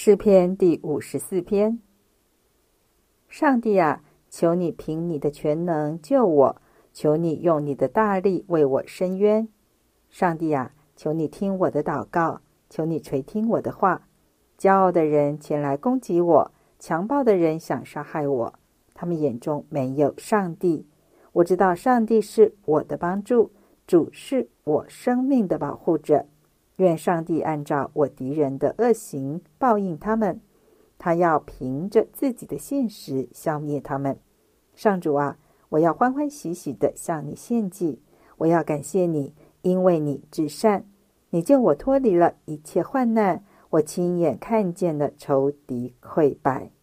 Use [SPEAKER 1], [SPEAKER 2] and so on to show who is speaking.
[SPEAKER 1] 诗篇第54篇。上帝啊，求你凭你的全能救我，求你用你的大力为我伸冤。上帝啊，求你听我的祷告，求你垂听我的话。骄傲的人前来攻击我，强暴的人想杀害我，他们眼中没有上帝。我知道上帝是我的帮助，主是我生命的保护者。愿上帝按照我敌人的恶行报应他们，他要凭着自己的信实消灭他们。上主啊，我要欢欢喜喜地向你献祭，我要感谢你，因为你至善。你救我脱离了一切患难，我亲眼看见了仇敌溃败。